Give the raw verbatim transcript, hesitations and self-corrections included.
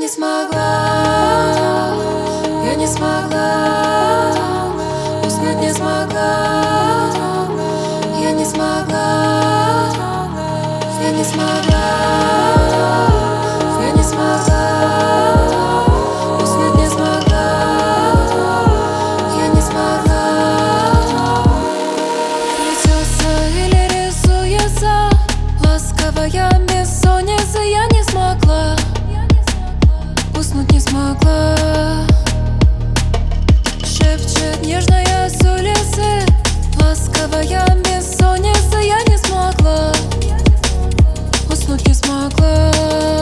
не смогла, я не смогла, уснуть не смогла, я не смогла, я не смогла, я не смогла, уснуть не смогла, я не смогла. Плетется или рисуется ласковая бессонница, я не смогла, уснуть не смогла. Шепчет нежная с улицы ласковая бессонница, я не смогла, уснуть не смогла.